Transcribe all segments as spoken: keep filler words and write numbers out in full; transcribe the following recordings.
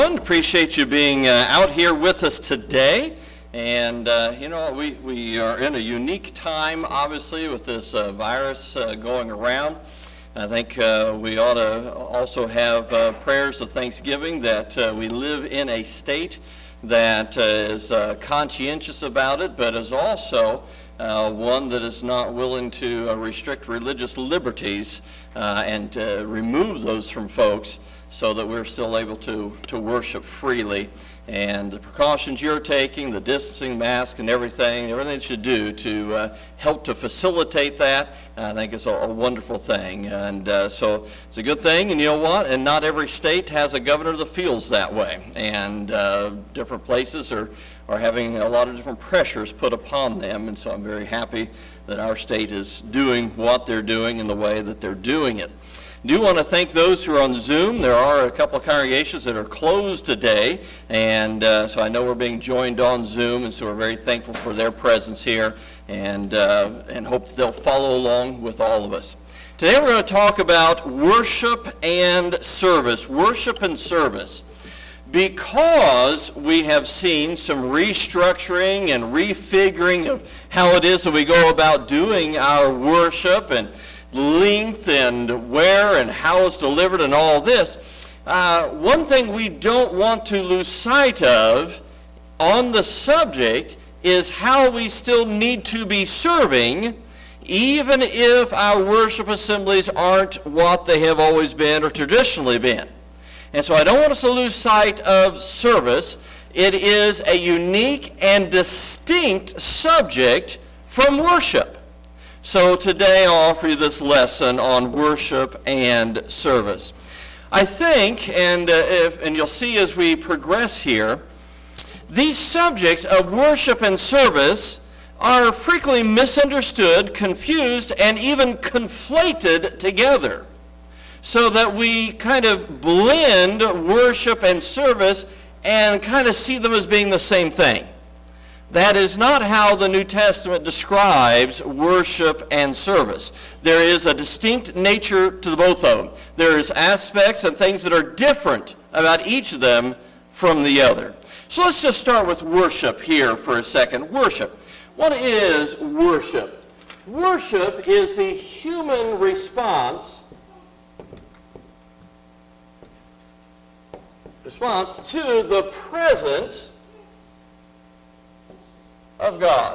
Appreciate you being uh, out here with us today. And, uh, you know, we, we are in a unique time, obviously, with this uh, virus uh, going around. I think uh, we ought to also have uh, prayers of thanksgiving that uh, we live in a state that uh, is uh, conscientious about it, but is also uh, one that is not willing to uh, restrict religious liberties uh, and uh, remove those from folks, so that we're still able to, to worship freely. And the precautions you're taking, the distancing, mask, and everything, everything that you do to uh, help to facilitate that, I think is a, a wonderful thing. And uh, so it's a good thing, and you know what? And not every state has a governor that feels that way. And uh, different places are, are having a lot of different pressures put upon them. And so I'm very happy that our state is doing what they're doing in the way that they're doing it. I do want to thank those who are on Zoom. There are a couple of congregations that are closed today, and uh, so I know we're being joined on Zoom, and so we're very thankful for their presence here, and uh, and hope that they'll follow along with all of us. Today we're going to talk about worship and service, worship and service, because we have seen some restructuring and refiguring of how it is that we go about doing our worship, and length and where and how it's delivered and all this. Uh, one thing we don't want to lose sight of on the subject is how we still need to be serving, even if our worship assemblies aren't what they have always been or traditionally been. And so I don't want us to lose sight of service. It is a unique and distinct subject from worship. So today I'll offer you this lesson on worship and service. I think, and uh, if, and you'll see as we progress here, these subjects of worship and service are frequently misunderstood, confused, and even conflated together, so that we kind of blend worship and service and kind of see them as being the same thing. That is not how the New Testament describes worship and service. There is a distinct nature to both of them. There's aspects and things that are different about each of them from the other. So let's just start with worship here for a second. Worship. What is worship? Worship is the human response, response to the presence of God.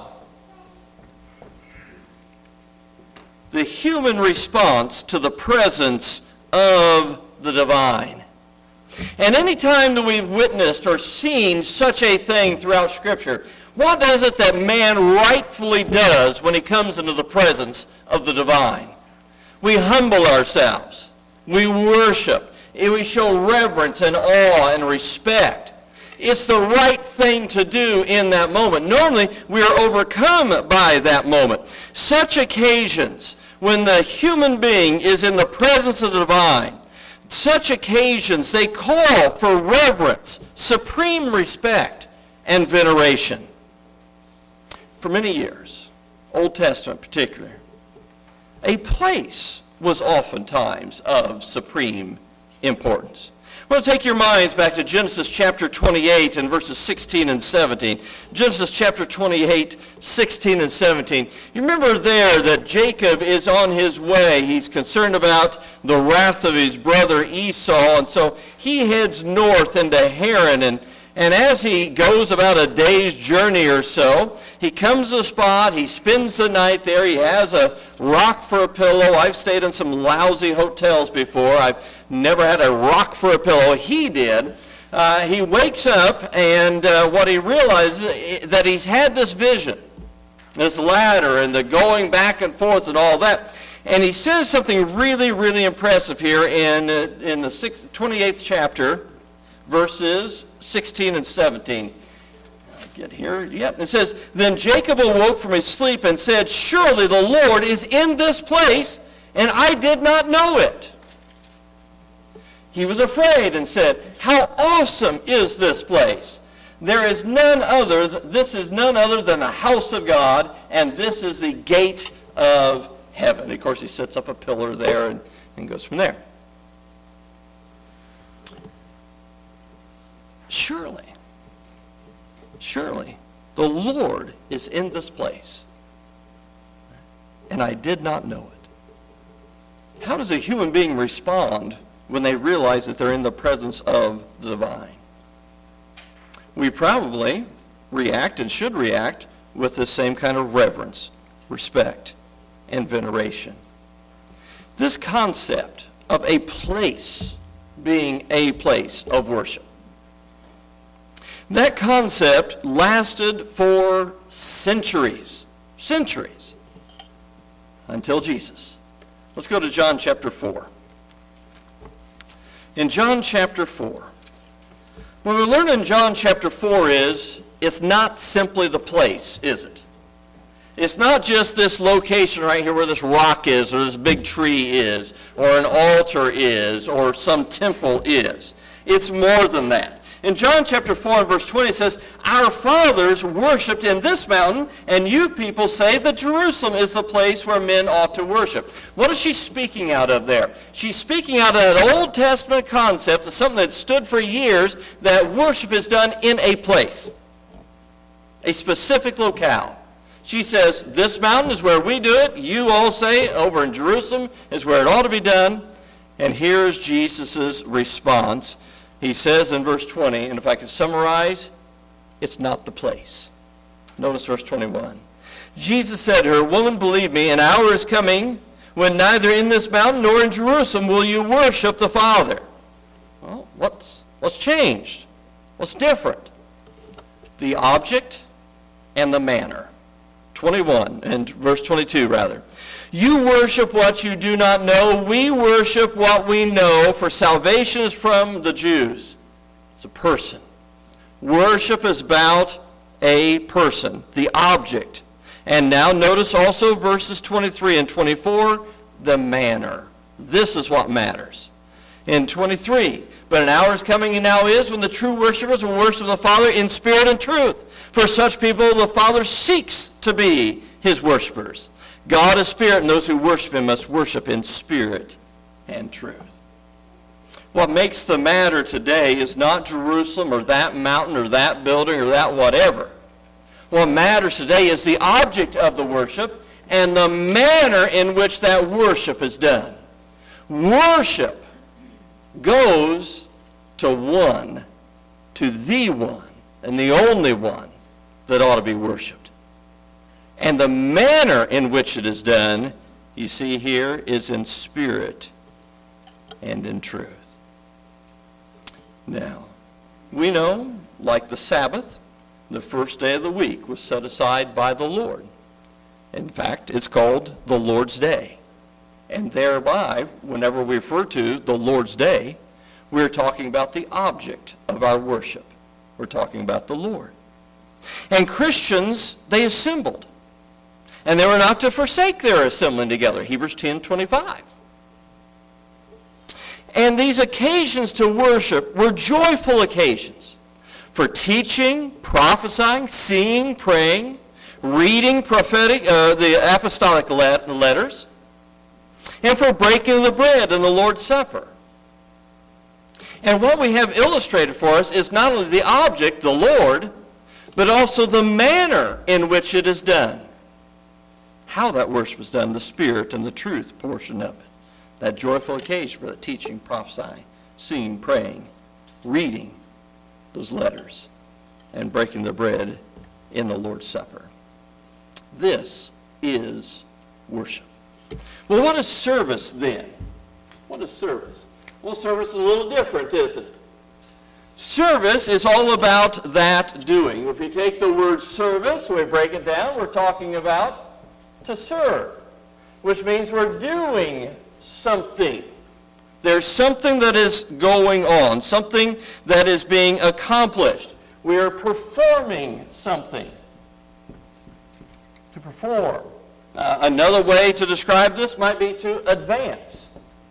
The human response to the presence of the divine. And any time that we've witnessed or seen such a thing throughout Scripture, what is it that man rightfully does when he comes into the presence of the divine? We humble ourselves. We worship. We show reverence and awe and respect. It's the right thing to do in that moment. Normally, we are overcome by that moment. Such occasions, when the human being is in the presence of the divine, such occasions, they call for reverence, supreme respect, and veneration. For many years, Old Testament particularly, a place was oftentimes of supreme importance. Well, take your minds back to Genesis chapter twenty-eight and verses sixteen and seventeen. Genesis chapter twenty-eight, sixteen and seventeen. You remember there that Jacob is on his way. He's concerned about the wrath of his brother Esau, and so he heads north into Haran, and And as he goes about a day's journey or so, he comes to a spot, he spends the night there, he has a rock for a pillow. I've stayed in some lousy hotels before. I've never had a rock for a pillow. He did. Uh, he wakes up, and uh, what he realizes is that he's had this vision, this ladder, and the going back and forth and all that. And he says something really, really impressive here in, uh, in the twenty-eighth chapter, verses sixteen and seventeen. I'll get here. Yep. It says, "Then Jacob awoke from his sleep and said, 'Surely the Lord is in this place, and I did not know it.' He was afraid and said, 'How awesome is this place! There is none other, this is none other than the house of God, and this is the gate of heaven.'" Of course, he sets up a pillar there and, and goes from there. surely, surely, the Lord is in this place, and I did not know it. How does a human being respond when they realize that they're in the presence of the divine? We probably react and should react with the same kind of reverence, respect, and veneration. This concept of a place being a place of worship, that concept lasted for centuries, centuries, until Jesus. Let's go to John chapter four. In John chapter four, what we learn in John chapter four is, it's not simply the place, is it? It's not just this location right here where this rock is, or this big tree is, or an altar is, or some temple is. It's more than that. In John chapter four and verse twenty, it says, our fathers worshipped in this mountain, and you people say that Jerusalem is the place where men ought to worship. What is she speaking out of there? She's speaking out of that Old Testament concept of something that stood for years, that worship is done in a place, a specific locale. She says, this mountain is where we do it. You all say over in Jerusalem is where it ought to be done. And here's Jesus' response. He says in verse twenty, and if I could summarize, it's not the place. Notice verse twenty-one. Jesus said to her, woman, believe me, an hour is coming when neither in this mountain nor in Jerusalem will you worship the Father. Well, what's, what's changed? What's different? The object and the manner. twenty-one, and verse twenty-two rather. You worship what you do not know. We worship what we know, for salvation is from the Jews. It's a person. Worship is about a person, the object. And now notice also verses twenty-three and twenty-four, the manner. This is what matters. In twenty-three, but an hour is coming and now is when the true worshipers will worship the Father in spirit and truth. For such people the Father seeks to be his worshipers. God is spirit, and those who worship him must worship in spirit and truth. What makes the matter today is not Jerusalem or that mountain or that building or that whatever. What matters today is the object of the worship and the manner in which that worship is done. Worship goes to one, to the one, and the only one that ought to be worshipped. And the manner in which it is done, you see here, is in spirit and in truth. Now, we know, like the Sabbath, the first day of the week was set aside by the Lord. In fact, it's called the Lord's Day. And thereby, whenever we refer to the Lord's Day, we're talking about the object of our worship. We're talking about the Lord. And Christians, they assembled. And they were not to forsake their assembling together, Hebrews ten twenty-five. And these occasions to worship were joyful occasions for teaching, prophesying, singing, praying, reading prophetic, uh, the apostolic letters, and for breaking the bread and the Lord's Supper. And what we have illustrated for us is not only the object, the Lord, but also the manner in which it is done. How that worship is done, the spirit and the truth portion of it. That joyful occasion for the teaching, prophesying, singing, praying, reading those letters, and breaking the bread in the Lord's Supper. This is worship. Well, what is service then? What is service? Well, service is a little different, isn't it? Service is all about that doing. If you take the word service, we break it down, we're talking about to serve, which means we're doing something. There's something that is going on, something that is being accomplished. We are performing something. To perform. Uh, another way to describe this might be to advance.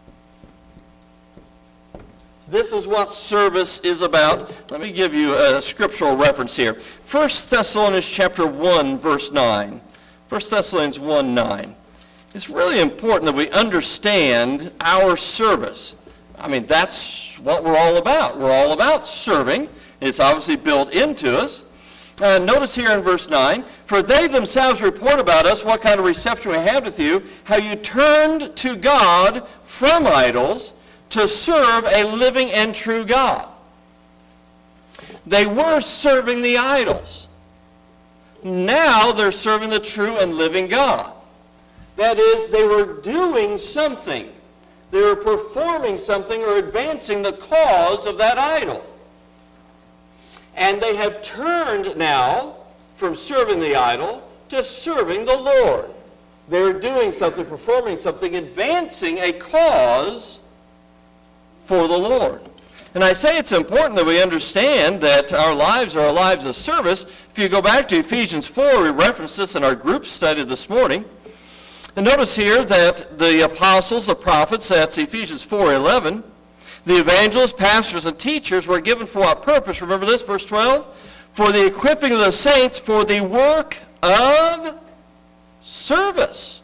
This is what service is about. Let me give you a scriptural reference here. First Thessalonians chapter one, verse nine. First Thessalonians one nine. It's really important that we understand our service. I mean, that's what we're all about. We're all about serving. It's obviously built into us. Uh, notice here in verse nine, for they themselves report about us what kind of reception we had with you, how you turned to God from idols to serve a living and true God. They were serving the idols. Now they're serving the true and living God. That is, they were doing something. They were performing something or advancing the cause of that idol. And they have turned now from serving the idol to serving the Lord. They're doing something, performing something, advancing a cause for the Lord. And I say it's important that we understand that our lives are lives of service. If you go back to Ephesians four, we referenced this in our group study this morning. And notice here that the apostles, the prophets, that's Ephesians four eleven, the evangelists, pastors, and teachers were given for what purpose? Remember this, verse twelve? For the equipping of the saints for the work of service.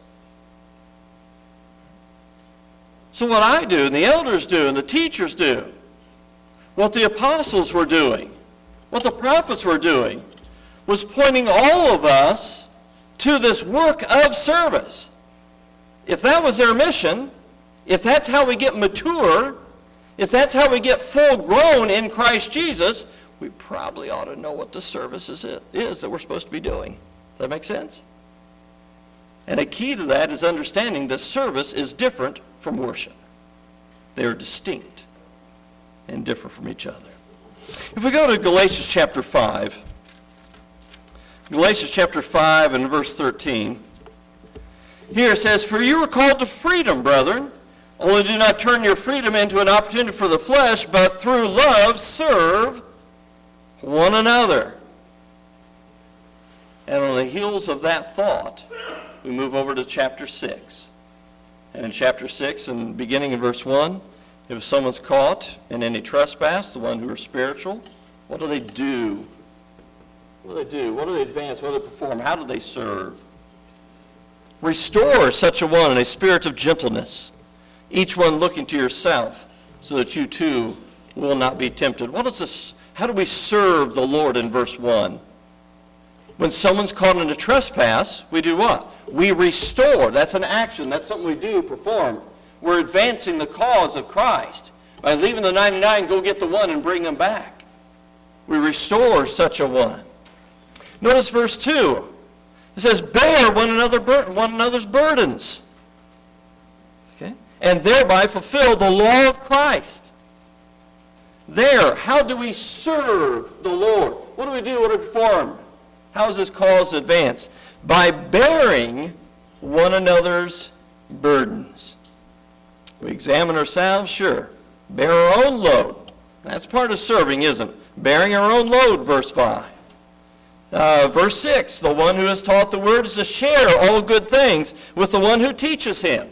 So what I do, and the elders do, and the teachers do, what the apostles were doing, what the prophets were doing, was pointing all of us to this work of service. If that was their mission, if that's how we get mature, if that's how we get full grown in Christ Jesus, we probably ought to know what the service is, is that we're supposed to be doing. Does that make sense? And a key to that is understanding that service is different from worship. They are distinct and different from each other. If we go to Galatians chapter five, Galatians chapter five and verse thirteen, here it says, for you are called to freedom, brethren. Only do not turn your freedom into an opportunity for the flesh, but through love serve one another. And on the heels of that thought, we move over to chapter six. And in chapter six, and beginning in verse one, if someone's caught in any trespass, the one who is spiritual, what do they do? What do they do? What do they advance? What do they perform? How do they serve? Restore such a one in a spirit of gentleness, each one looking to yourself, so that you too will not be tempted. What is this? How do we serve the Lord in verse one? When someone's caught in a trespass, we do what? We restore. That's an action. That's something we do, perform. We're advancing the cause of Christ. By leaving the ninety-nine, go get the one and bring them back. We restore such a one. Notice verse two. It says, bear one another one another's burdens. Okay? And thereby fulfill the law of Christ. There, how do we serve the Lord? What do we do? What do we perform? How is this cause advanced? By bearing one another's burdens. We examine ourselves, sure. Bear our own load. That's part of serving, isn't it? Bearing our own load, verse five. Uh, verse six, the one who has taught the word is to share all good things with the one who teaches him.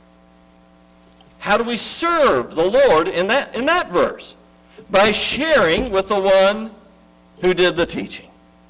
How do we serve the Lord in that, in that verse? By sharing with the one who did the teaching.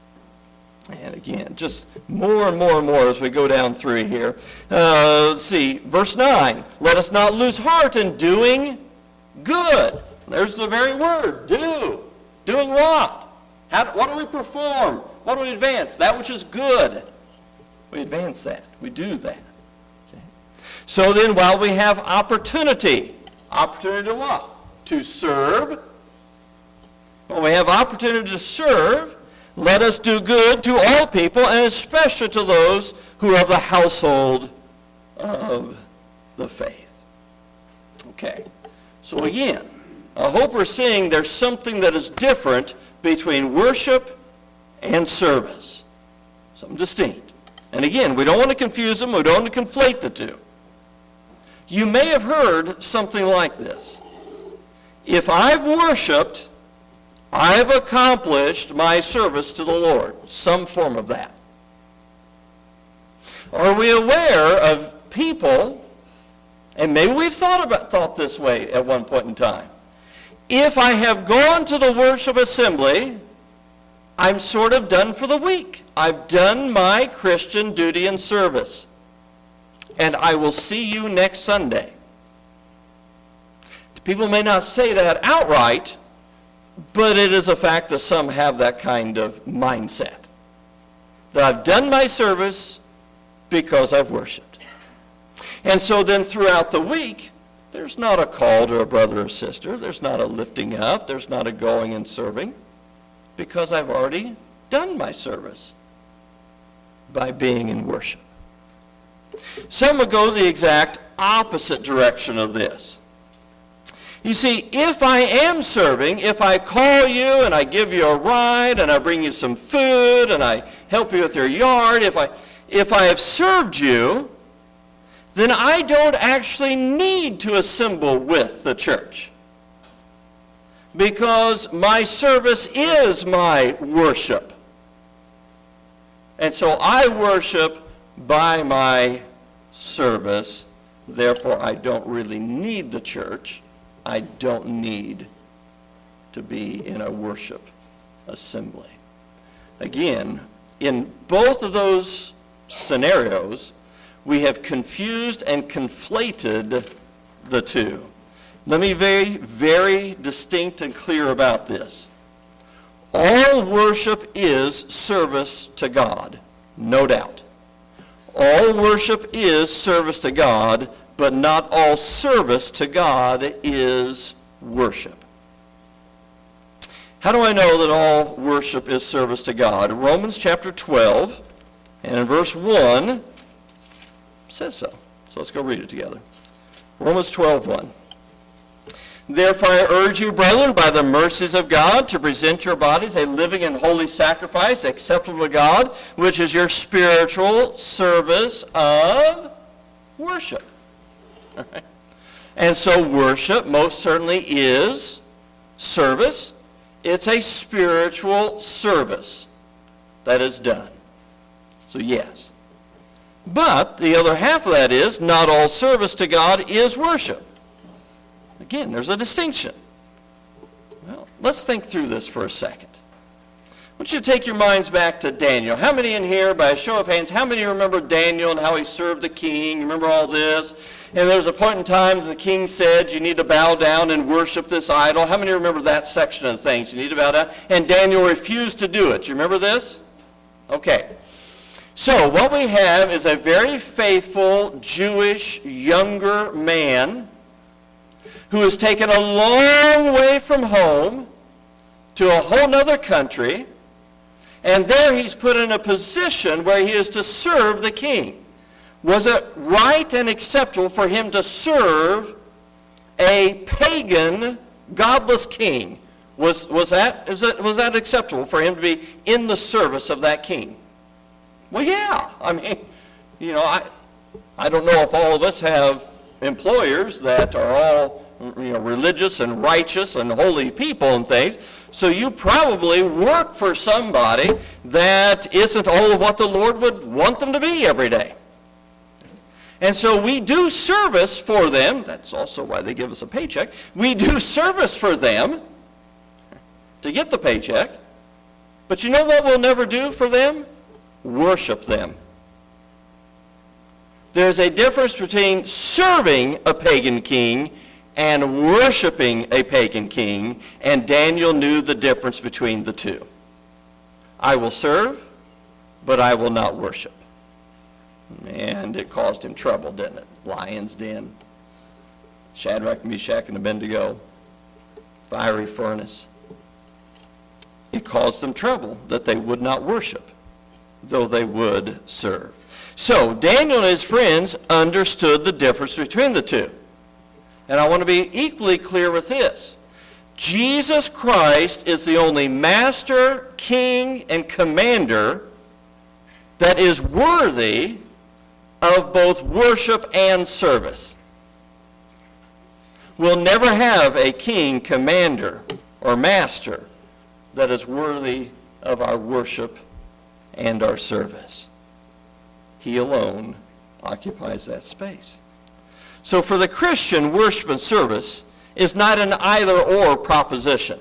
And again, just more and more and more as we go down through here. Uh, let's see, verse nine. Let us not lose heart in doing good. There's the very word, do. Doing what? How, what do we perform? What do we advance? That which is good. We advance that. We do that. Okay. So then while we have opportunity, opportunity to what? To serve. When we have opportunity to serve, let us do good to all people, and especially to those who are of the household of the faith. Okay. So again, I hope we're seeing there's something that is different between worship and service. Something distinct. And again, we don't want to confuse them. We don't want to conflate the two. You may have heard something like this. If I've worshiped, I've accomplished my service to the Lord. Some form of that. Are we aware of people, and maybe we've thought about thought this way at one point in time. If I have gone to the worship assembly, I'm sort of done for the week. I've done my Christian duty and service. And I will see you next Sunday. People may not say that outright, But it is a fact that some have that kind of mindset. That I've done my service because I've worshiped. And so then throughout the week, there's not a call to a brother or sister. There's not a lifting up. There's not a going and serving. Because I've already done my service by being in worship. Some will go the exact opposite direction of this. You see, if I am serving, if I call you and I give you a ride and I bring you some food and I help you with your yard, if I, if I have served you, then I don't actually need to assemble with the church. Because my service is my worship. And so I worship by my service. Therefore, I don't really need the church. I don't need to be in a worship assembly. Again, in both of those scenarios, we have confused and conflated the two. Let me be very, very distinct and clear about this. All worship is service to God, no doubt. All worship is service to God, but not all service to God is worship. How do I know that all worship is service to God? Romans chapter twelve, and in verse one, says so. So let's go read it together. Romans twelve, one. Therefore I urge you, brethren, by the mercies of God, to present your bodies a living and holy sacrifice, acceptable to God, which is your spiritual service of worship. All right. And so worship most certainly is service. It's a spiritual service that is done. So yes. But the other half of that is, not all service to God is worship. Again, there's a distinction. Well, let's think through this for a second. I want you to take your minds back to Daniel. How many in here, by a show of hands, how many remember Daniel and how he served the king? Remember all this? And there was a point in time the king said, you need to bow down and worship this idol. How many remember that section of things? You need to bow down. And Daniel refused to do it. You remember this? Okay. So what we have is a very faithful Jewish younger man who is taken a long way from home to a whole nother country, and there he's put in a position where he is to serve the king. Was it right and acceptable for him to serve a pagan, godless king? Was, was, that, is that, was that acceptable for him to be in the service of that king? Well, yeah. I mean, you know, I, I don't know if all of us have employers that are all, you know, religious and righteous and holy people and things. So you probably work for somebody that isn't all of what the Lord would want them to be every day. And so we do service for them. That's also why they give us a paycheck. We do service for them to get the paycheck. But you know what we'll never do for them? Worship them. There's a difference between serving a pagan king and worshiping a pagan king, and Daniel knew the difference between the two. I will serve, but I will not worship. And it caused him trouble, didn't it? Lion's den, Shadrach, Meshach, and Abednego, fiery furnace. It caused them trouble that they would not worship, though they would serve. So Daniel and his friends understood the difference between the two. And I want to be equally clear with this. Jesus Christ is the only master, king, and commander that is worthy of both worship and service. We'll never have a king, commander, or master that is worthy of our worship and our service. He alone occupies that space. So for the Christian, worship and service is not an either-or proposition.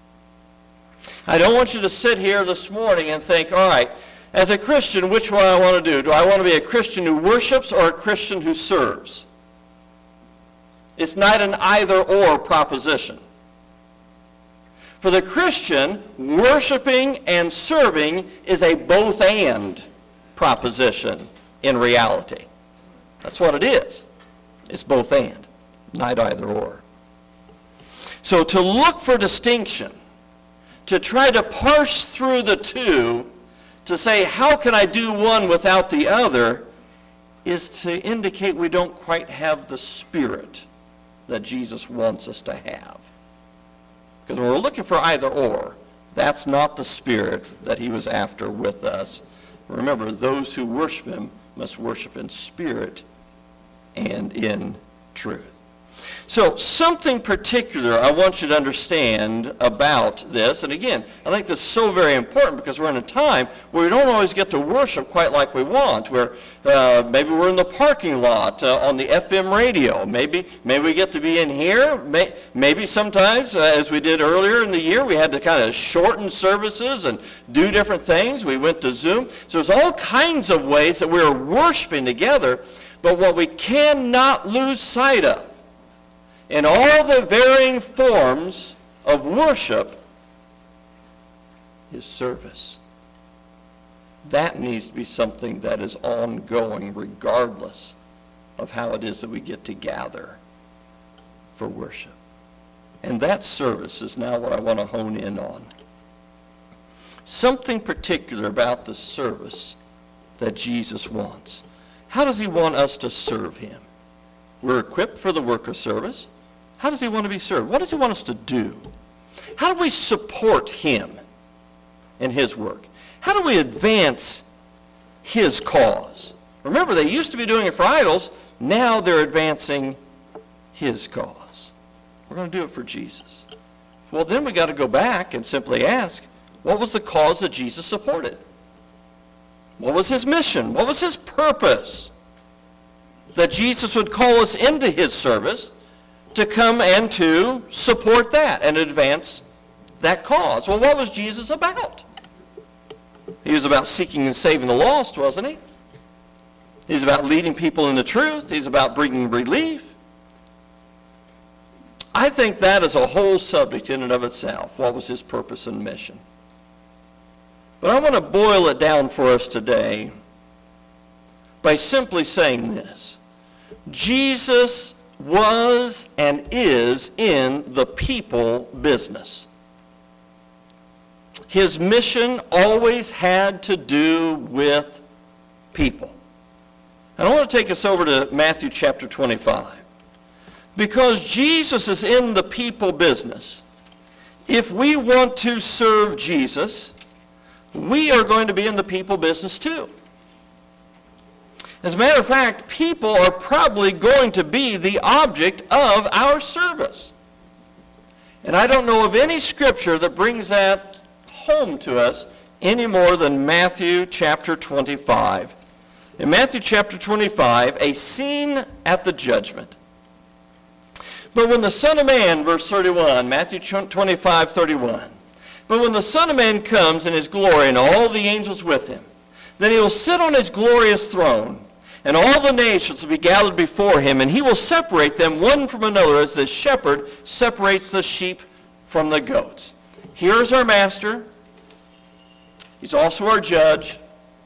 I don't want you to sit here this morning and think, all right, as a Christian, which one I want to do? Do I want to be a Christian who worships or a Christian who serves? It's not an either-or proposition. For the Christian, worshiping and serving is a both-and proposition in reality. That's what it is. It's both-and, not either-or. So to look for distinction, to try to parse through the two, to say, how can I do one without the other, is to indicate we don't quite have the spirit that Jesus wants us to have. Because when we're looking for either or, that's not the spirit that he was after with us. Remember, those who worship him must worship in spirit and in truth. So something particular I want you to understand about this, and again, I think this is so very important because we're in a time where we don't always get to worship quite like we want. Where uh, maybe we're in the parking lot uh, on the F M radio. Maybe maybe we get to be in here. May, maybe sometimes, uh, as we did earlier in the year, we had to kind of shorten services and do different things. We went to Zoom. So there's all kinds of ways that we're worshiping together, but what we cannot lose sight of in all the varying forms of worship is service. That needs to be something that is ongoing regardless of how it is that we get to gather for worship. And that service is now what I want to hone in on. Something particular about the service that Jesus wants. How does he want us to serve him? We're equipped for the work of service. How does he want to be served? What does he want us to do? How do we support him in his work? How do we advance his cause? Remember, they used to be doing it for idols. Now they're advancing his cause. We're going to do it for Jesus. Well, then we got to go back and simply ask, what was the cause that Jesus supported? What was his mission? What was his purpose? That Jesus would call us into his service to come and to support that and advance that cause. Well, what was Jesus about? He was about seeking and saving the lost, wasn't he? He's about leading people in the truth. He's about bringing relief. I think that is a whole subject in and of itself. What was his purpose and mission? But I want to boil it down for us today by simply saying this. Jesus was and is in the people business. His mission always had to do with people. And I want to take us over to Matthew chapter twenty-five. Because Jesus is in the people business, if we want to serve Jesus, we are going to be in the people business too. As a matter of fact, people are probably going to be the object of our service. And I don't know of any scripture that brings that home to us any more than Matthew chapter twenty-five. In Matthew chapter twenty-five, a scene at the judgment. But when the Son of Man, verse thirty-one, Matthew twenty-five, thirty-one. But when the Son of Man comes in his glory and all the angels with him, then he will sit on his glorious throne, and all the nations will be gathered before him, and he will separate them one from another as the shepherd separates the sheep from the goats. Here's our master. He's also our judge.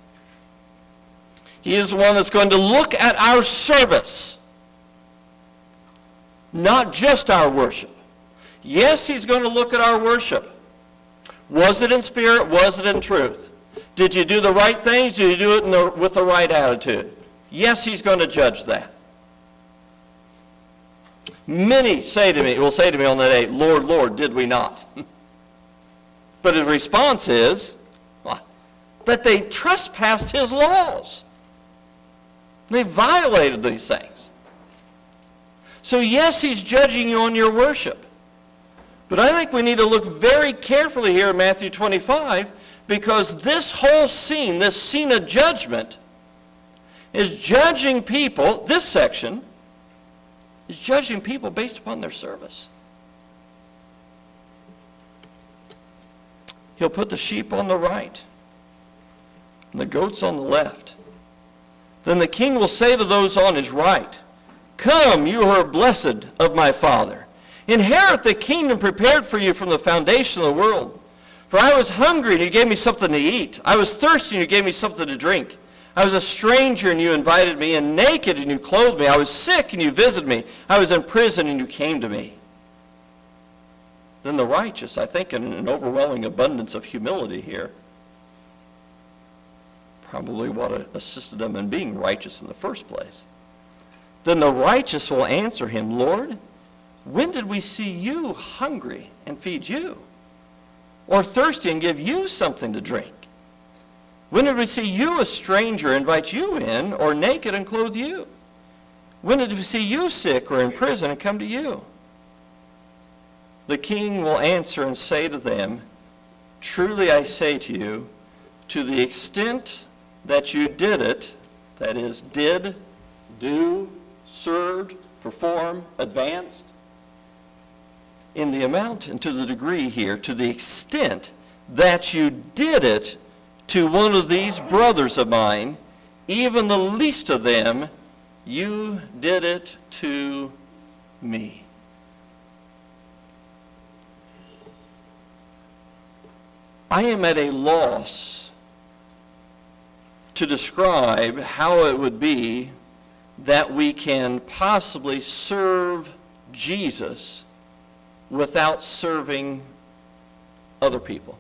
He is the one that's going to look at our service, not just our worship. Yes, he's going to look at our worship. Was it in spirit? Was it in truth? Did you do the right things? Did you do it in the, with the right attitude? Yes, he's going to judge that. Many say to me, will say to me on that day, Lord, Lord, did we not? But his response is what? That they trespassed his laws. They violated these things. So yes, he's judging you on your worship. But I think we need to look very carefully here in Matthew twenty-five, because this whole scene, this scene of judgment, is judging people, this section, is judging people based upon their service. He'll put the sheep on the right and the goats on the left. Then the king will say to those on his right, "Come, you who are blessed of my Father, Inherit the kingdom prepared for you from the foundation of the world. For I was hungry, and you gave me something to eat. I was thirsty, and you gave me something to drink. I was a stranger, and you invited me, and naked, and you clothed me. I was sick, and you visited me. I was in prison, and you came to me. Then the righteous, I think in an overwhelming abundance of humility here, probably what assisted them in being righteous in the first place. Then the righteous will answer him, Lord, when did we see you hungry and feed you? Or thirsty and give you something to drink? When did we see you a stranger, invite you in, or naked and clothe you? When did we see you sick or in prison and come to you? The king will answer and say to them, truly I say to you, to the extent that you did it, that is, did, do, served, performed, advanced, in the amount and to the degree here, to the extent that you did it to one of these brothers of mine, even the least of them, you did it to me. I am at a loss to describe how it would be that we can possibly serve Jesus without serving other people.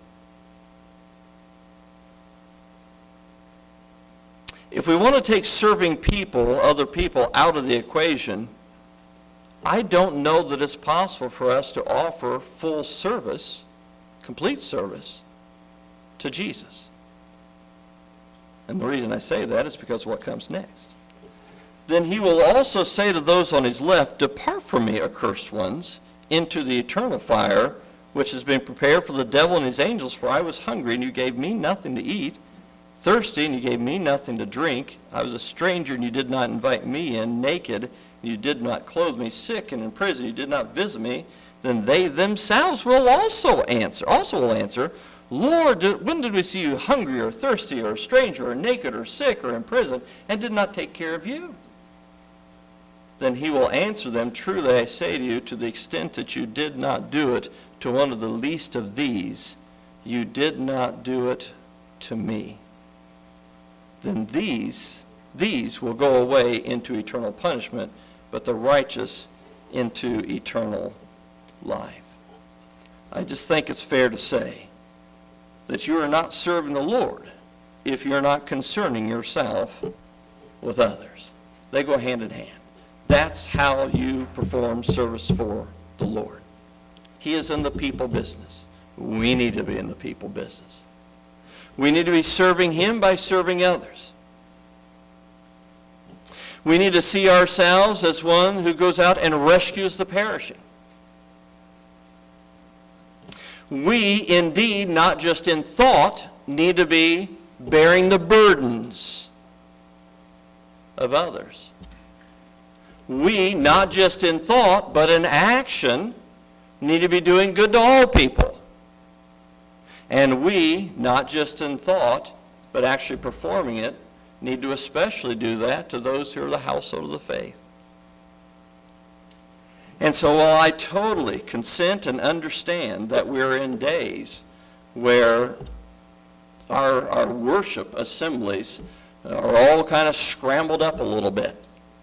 If we want to take serving people, other people, out of the equation, I don't know that it's possible for us to offer full service, complete service, to Jesus. And the reason I say that is because of what comes next. Then he will also say to those on his left, depart from me, accursed ones, into the eternal fire, which has been prepared for the devil and his angels. For I was hungry, and you gave me nothing to eat, thirsty, and you gave me nothing to drink. I was a stranger, and you did not invite me in, naked, and you did not clothe me, sick and in prison, you did not visit me. Then they themselves will also answer, also will answer, Lord, when did we see you hungry or thirsty or a stranger or naked or sick or in prison, and did not take care of you? Then he will answer them, truly I say to you, to the extent that you did not do it to one of the least of these, you did not do it to me. Then these, these will go away into eternal punishment, but the righteous into eternal life. I just think it's fair to say that you are not serving the Lord if you're not concerning yourself with others. They go hand in hand. That's how you perform service for the Lord. He is in the people business. We need to be in the people business. We need to be serving him by serving others. We need to see ourselves as one who goes out and rescues the perishing. We, indeed, not just in thought, need to be bearing the burdens of others. We, not just in thought, but in action, need to be doing good to all people. And we, not just in thought, but actually performing it, need to especially do that to those who are the household of the faith. And so while I totally consent and understand that we're in days where our, our worship assemblies are all kind of scrambled up a little bit,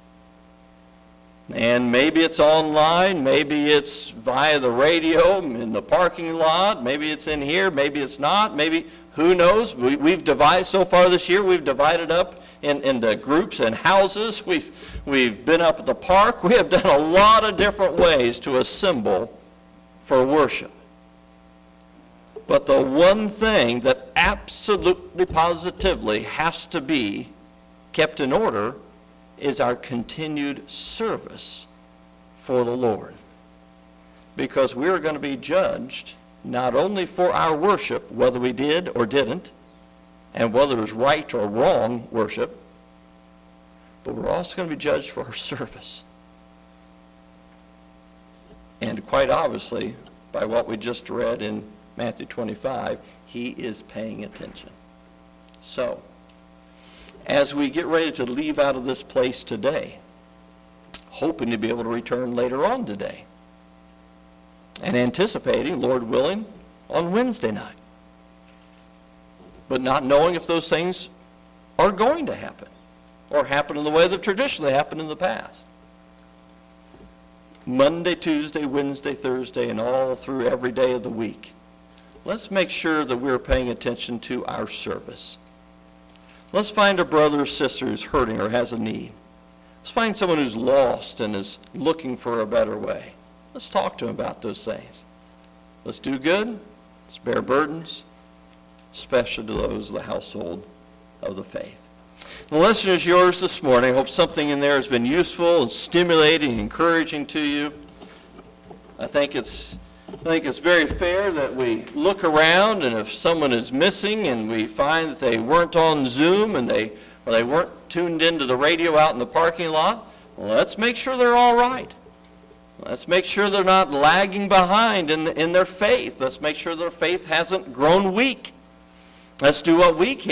and maybe it's online, maybe it's via the radio in the parking lot, maybe it's in here, maybe it's not, maybe, who knows? We, we've divided, so far this year, we've divided up in, into groups and houses. We've, we've been up at the park. We have done a lot of different ways to assemble for worship. But the one thing that absolutely positively has to be kept in order is our continued service for the Lord. Because we're going to be judged not only for our worship, whether we did or didn't, and whether it was right or wrong worship, but we're also going to be judged for our service. And quite obviously, by what we just read in Matthew twenty-five, he is paying attention. So, as we get ready to leave out of this place today, hoping to be able to return later on today, and anticipating, Lord willing, on Wednesday night. But not knowing if those things are going to happen or happen in the way that traditionally happened in the past. Monday, Tuesday, Wednesday, Thursday, and all through every day of the week. Let's make sure that we're paying attention to our service. Let's find a brother or sister who's hurting or has a need. Let's find someone who's lost and is looking for a better way. Let's talk to them about those things. Let's do good. Let's bear burdens, especially to those of the household of the faith. The lesson is yours this morning. I hope something in there has been useful and stimulating and encouraging to you. I think it's I think it's very fair that we look around, and if someone is missing and we find that they weren't on Zoom and they or they weren't tuned into the radio out in the parking lot, well, let's make sure they're all right. Let's make sure they're not lagging behind in, in their faith. Let's make sure their faith hasn't grown weak. Let's do what we can